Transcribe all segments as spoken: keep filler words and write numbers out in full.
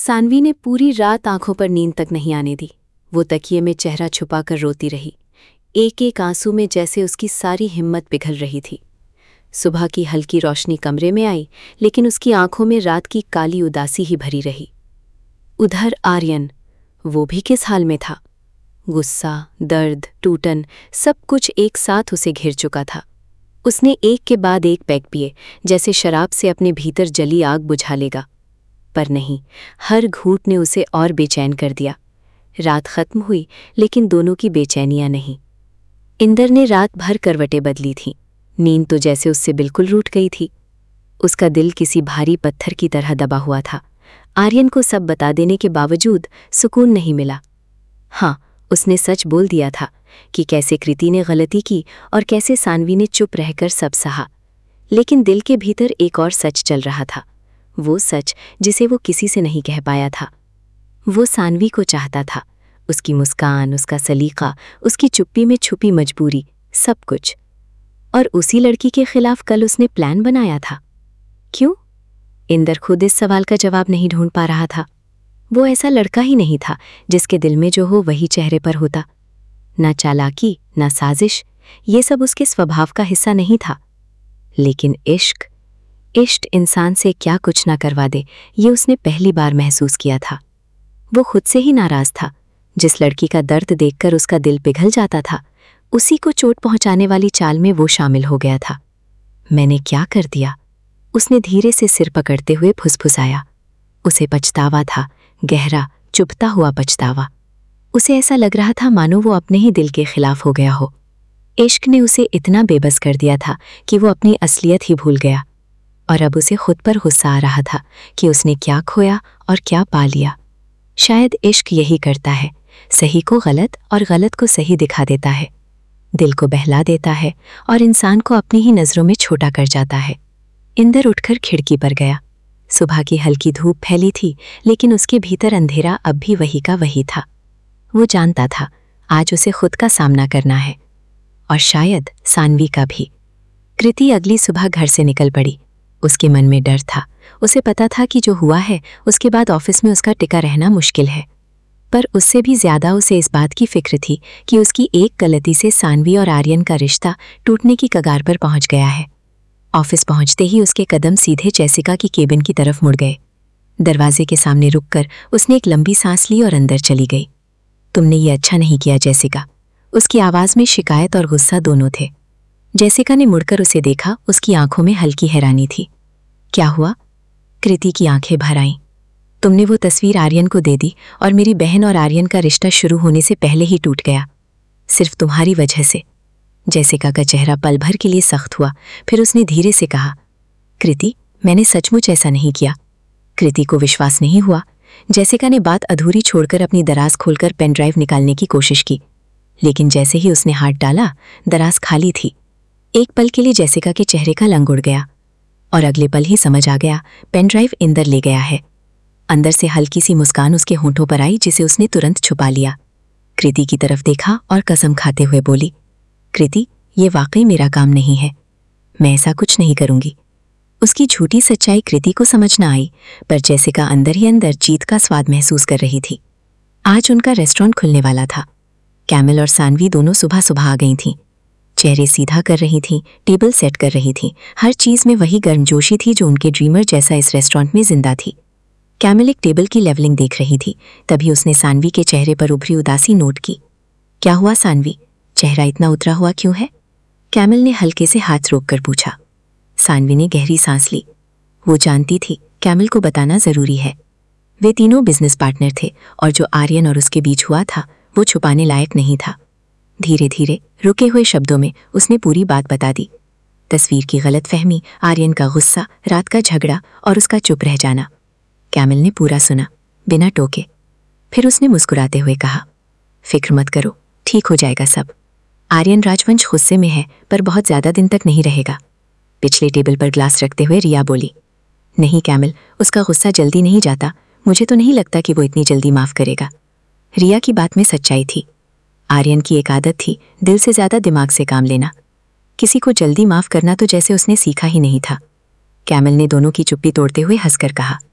सानवी ने पूरी रात आंखों पर नींद तक नहीं आने दी। वो तकिए में चेहरा छुपाकर रोती रही, एक एक आंसू में जैसे उसकी सारी हिम्मत पिघल रही थी। सुबह की हल्की रोशनी कमरे में आई, लेकिन उसकी आंखों में रात की काली उदासी ही भरी रही। उधर आर्यन, वो भी किस हाल में था। गुस्सा, दर्द, टूटन, सब कुछ एक साथ उसे घिर चुका था। उसने एक के बाद एक पैग पिए, जैसे शराब से अपने भीतर जली आग बुझा लेगा। पर नहीं, हर घूंट ने उसे और बेचैन कर दिया। रात खत्म हुई, लेकिन दोनों की बेचैनियां नहीं। इंदर ने रात भर करवटें बदली थीं। नींद तो जैसे उससे बिल्कुल रूठ गई थी। उसका दिल किसी भारी पत्थर की तरह दबा हुआ था। आर्यन को सब बता देने के बावजूद सुकून नहीं मिला। हाँ, उसने सच बोल दिया था कि कैसे कृति ने गलती की और कैसे सानवी ने चुप रहकर सब सहा। लेकिन दिल के भीतर एक और सच चल रहा था, वो सच जिसे वो किसी से नहीं कह पाया था। वो सानवी को चाहता था, उसकी मुस्कान, उसका सलीका, उसकी चुप्पी में छुपी मजबूरी, सब कुछ। और उसी लड़की के खिलाफ कल उसने प्लान बनाया था। क्यों? इंदर खुद इस सवाल का जवाब नहीं ढूंढ पा रहा था। वो ऐसा लड़का ही नहीं था जिसके दिल में जो हो वही चेहरे पर होता। ना चालाकी, ना साजिश, ये सब उसके स्वभाव का हिस्सा नहीं था। लेकिन इश्क, इश्क इंसान से क्या कुछ ना करवा दे, ये उसने पहली बार महसूस किया था। वो खुद से ही नाराज था। जिस लड़की का दर्द देखकर उसका दिल पिघल जाता था, उसी को चोट पहुंचाने वाली चाल में वो शामिल हो गया था। मैंने क्या कर दिया? उसने धीरे से सिर पकड़ते हुए फुसफुसाया। उसे पछतावा था, गहरा, चुभता हुआ पछतावा। उसे ऐसा लग रहा था मानो वो अपने ही दिल के खिलाफ हो गया हो। इश्क ने उसे इतना बेबस कर दिया था कि वो अपनी असलियत ही भूल गया। और अब उसे खुद पर गुस्सा आ रहा था कि उसने क्या खोया और क्या पा लिया। शायद इश्क यही करता है, सही को गलत और गलत को सही दिखा देता है, दिल को बहला देता है और इंसान को अपनी ही नज़रों में छोटा कर जाता है। इंदर उठकर खिड़की पर गया। सुबह की हल्की धूप फैली थी, लेकिन उसके भीतर अंधेरा अब भी वही का वही था। वो जानता था आज उसे खुद का सामना करना है, और शायद सानवी का भी। कृति अगली सुबह घर से निकल पड़ी। उसके मन में डर था। उसे पता था कि जो हुआ है उसके बाद ऑफिस में उसका टिका रहना मुश्किल है। पर उससे भी ज्यादा उसे इस बात की फिक्र थी कि उसकी एक गलती से सानवी और आर्यन का रिश्ता टूटने की कगार पर पहुंच गया है। ऑफिस पहुंचते ही उसके कदम सीधे जेसिका की केबिन की तरफ मुड़ गए। दरवाजे के सामने रुककर उसने एक लंबी सांस ली और अंदर चली गई। तुमने ये अच्छा नहीं किया जेसिका। उसकी आवाज में शिकायत और गुस्सा दोनों थे। जेसिका ने मुड़कर उसे देखा। उसकी आंखों में हल्की हैरानी थी। क्या हुआ? कृति की आंखें भर आईं। तुमने वो तस्वीर आर्यन को दे दी और मेरी बहन और आर्यन का रिश्ता शुरू होने से पहले ही टूट गया, सिर्फ तुम्हारी वजह से। जेसिका का चेहरा पल भर के लिए सख्त हुआ, फिर उसने धीरे से कहा, कृति, मैंने सचमुच ऐसा नहीं किया। कृति को विश्वास नहीं हुआ। जेसिका ने बात अधूरी छोड़कर अपनी दराज खोलकर पेन ड्राइव निकालने की कोशिश की, लेकिन जैसे ही उसने हाथ डाला, दराज खाली थी। एक पल के लिए जेसिका के चेहरे का रंग उड़ गया और अगले पल ही समझ आ गया, पेन ड्राइव इंदर ले गया है। अंदर से हल्की सी मुस्कान उसके होंठों पर आई, जिसे उसने तुरंत छुपा लिया। कृति की तरफ देखा और कसम खाते हुए बोली, कृति, ये वाकई मेरा काम नहीं है, मैं ऐसा कुछ नहीं करूंगी। उसकी झूठी सच्चाई कृति को समझ न आई, पर जेसिका अंदर ही अंदर जीत का स्वाद महसूस कर रही थी। आज उनका रेस्टोरेंट खुलने वाला था। कैमल और सानवी दोनों सुबह सुबह आ गई थीं। चेहरे सीधा कर रही थीं, टेबल सेट कर रही थीं। हर चीज में वही गर्मजोशी थी जो उनके ड्रीमर जैसा इस रेस्टोरेंट में जिंदा थी। कैमल एक टेबल की लेवलिंग देख रही थी, तभी उसने सानवी के चेहरे पर उभरी उदासी नोट की। क्या हुआ सानवी, चेहरा इतना उतरा हुआ क्यों है? कैमल ने हल्के से हाथ रोककर पूछा। सानवी ने गहरी सांस ली। वो जानती थी कैमल को बताना जरूरी है। वे तीनों बिजनेस पार्टनर थे और जो आर्यन और उसके बीच हुआ था वो छुपाने लायक नहीं था। धीरे धीरे रुके हुए शब्दों में उसने पूरी बात बता दी। तस्वीर की गलतफहमी, आर्यन का गुस्सा, रात का झगड़ा और उसका चुप रह जाना। कैमल ने पूरा सुना, बिना टोके। फिर उसने मुस्कुराते हुए कहा, फिक्र मत करो, ठीक हो जाएगा सब। आर्यन राजवंश गुस्से में है, पर बहुत ज्यादा दिन तक नहीं रहेगा। पिछले टेबल पर ग्लास रखते हुए रिया बोली, नहीं कैमल, उसका गुस्सा जल्दी नहीं जाता। मुझे तो नहीं लगता कि वो इतनी जल्दी माफ करेगा। रिया की बात में सच्चाई थी। आर्यन की एक आदत थी, दिल से ज्यादा दिमाग से काम लेना। किसी को जल्दी माफ करना तो जैसे उसने सीखा ही नहीं था। कैमल ने दोनों की चुप्पी तोड़ते हुए हंसकर कहा,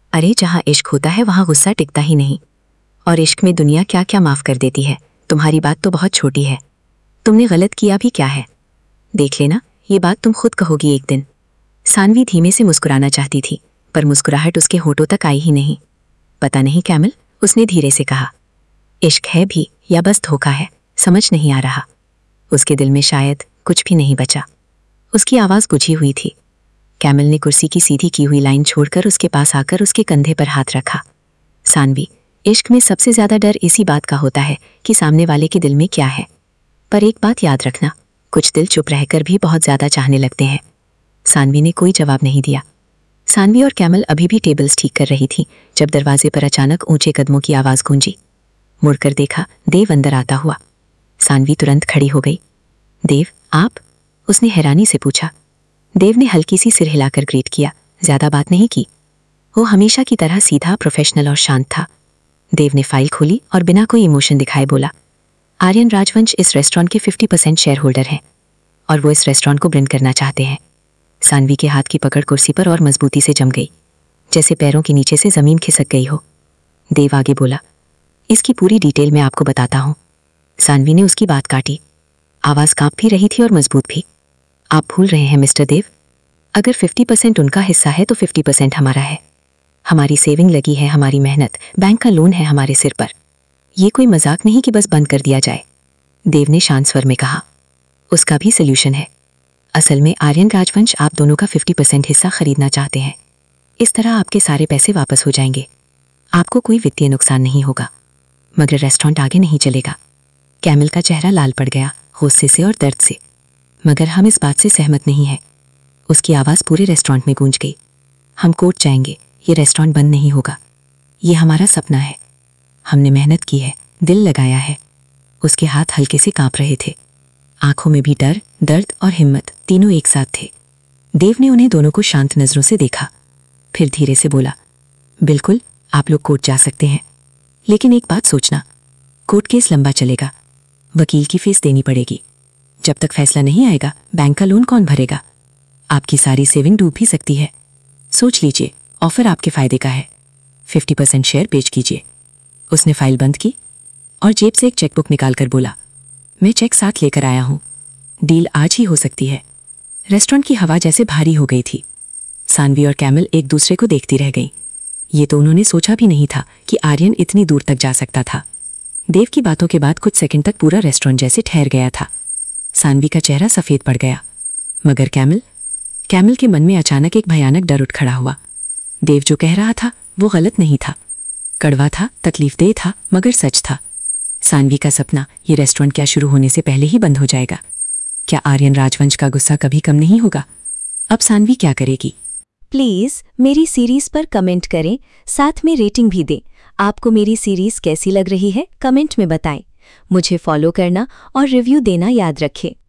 अरे जहाँ इश्क होता है वहाँ गुस्सा टिकता ही नहीं। और इश्क में दुनिया क्या क्या माफ़ कर देती है। तुम्हारी बात तो बहुत छोटी है। तुमने गलत किया भी क्या है? देख लेना, ये बात तुम खुद कहोगी एक दिन। सानवी धीमे से मुस्कुराना चाहती थी, पर मुस्कुराहट उसके होठों तक आई ही नहीं। पता नहीं कैमल, उसने धीरे से कहा। इश्क है भी या बस धोखा है, समझ नहीं आ रहा। उसके दिल में शायद कुछ भी नहीं बचा। उसकी आवाज़ बुझी हुई थी। कैमल ने कुर्सी की सीधी की हुई लाइन छोड़कर उसके पास आकर उसके कंधे पर हाथ रखा। सानवी, इश्क में सबसे ज़्यादा डर इसी बात का होता है कि सामने वाले के दिल में क्या है। पर एक बात याद रखना, कुछ दिल चुप रहकर भी बहुत ज़्यादा चाहने लगते हैं। सानवी ने कोई जवाब नहीं दिया। सानवी और कैमल अभी भी टेबल्स ठीक कर रही थी जब दरवाजे पर अचानक ऊंचे कदमों की आवाज़ गूंजी। मुड़कर देखा, देव अंदर आता हुआ। सानवी तुरंत खड़ी हो गई। देव, आप? उसने हैरानी से पूछा। देव ने हल्की सी सिर हिलाकर ग्रीट किया, ज़्यादा बात नहीं की। वो हमेशा की तरह सीधा, प्रोफेशनल और शांत था। देव ने फाइल खोली और बिना कोई इमोशन दिखाए बोला, आर्यन राजवंश इस रेस्टोरेंट के फिफ्टी परसेंट शेयर होल्डर हैं और वो इस रेस्टोरेंट को ब्रेंड करना चाहते हैं। सानवी के हाथ की पकड़ कुर्सी पर और मजबूती से जम गई, जैसे पैरों के नीचे से ज़मीन खिसक गई हो। देव आगे बोला, इसकी पूरी डिटेल मैं आपको बताता हूँ। सानवी ने उसकी बात काटी। आवाज़ कांप भी रही थी और मजबूत भी। आप भूल रहे हैं मिस्टर देव, अगर फिफ्टी परसेंट उनका हिस्सा है तो फिफ्टी परसेंट हमारा है। हमारी सेविंग लगी है, हमारी मेहनत, बैंक का लोन है हमारे सिर पर। ये कोई मजाक नहीं कि बस बंद कर दिया जाए। देव ने शांत स्वर में कहा, उसका भी सल्यूशन है। असल में आर्यन राजवंश आप दोनों का फिफ्टी परसेंट हिस्सा खरीदना चाहते हैं। इस तरह आपके सारे पैसे वापस हो जाएंगे। आपको कोई वित्तीय नुकसान नहीं होगा, मगर रेस्टोरेंट आगे नहीं चलेगा। कैमल का चेहरा लाल पड़ गया, गुस्से से और दर्द से। मगर हम इस बात से सहमत नहीं हैं। उसकी आवाज़ पूरे रेस्टोरेंट में गूंज गई। हम कोर्ट जाएंगे, ये रेस्टोरेंट बंद नहीं होगा। ये हमारा सपना है, हमने मेहनत की है, दिल लगाया है। उसके हाथ हल्के से कांप रहे थे, आंखों में भी डर, दर्द और हिम्मत तीनों एक साथ थे। देव ने उन्हें दोनों को शांत नजरों से देखा, फिर धीरे से बोला, बिल्कुल आप लोग कोर्ट जा सकते हैं, लेकिन एक बात सोचना, कोर्ट केस लंबा चलेगा, वकील की फीस देनी पड़ेगी। जब तक फैसला नहीं आएगा बैंक का लोन कौन भरेगा? आपकी सारी सेविंग डूब भी सकती है। सोच लीजिए, ऑफर आपके फायदे का है। फिफ्टी परसेंट शेयर बेच कीजिए। उसने फाइल बंद की और जेब से एक चेकबुक निकालकर बोला, मैं चेक साथ लेकर आया हूँ, डील आज ही हो सकती है। रेस्टोरेंट की हवा जैसे भारी हो गई थी। सानवी और कैमल एक दूसरे को देखती रह गईं। ये तो उन्होंने सोचा भी नहीं था कि आर्यन इतनी दूर तक जा सकता था। देव की बातों के बाद कुछ सेकंड तक पूरा रेस्टोरेंट जैसे ठहर गया था। सानवी का चेहरा सफ़ेद पड़ गया, मगर कैमल कैमल के मन में अचानक एक भयानक डर उठ खड़ा हुआ। देव जो कह रहा था वो गलत नहीं था, कड़वा था, तकलीफदेह था, मगर सच था। सानवी का सपना, ये रेस्टोरेंट क्या शुरू होने से पहले ही बंद हो जाएगा? क्या आर्यन राजवंश का गुस्सा कभी कम नहीं होगा? अब सानवी क्या करेगी? प्लीज़ मेरी सीरीज़ पर कमेंट करें, साथ में रेटिंग भी दें। आपको मेरी सीरीज़ कैसी लग रही है कमेंट में बताएं। मुझे फॉलो करना और रिव्यू देना याद रखें।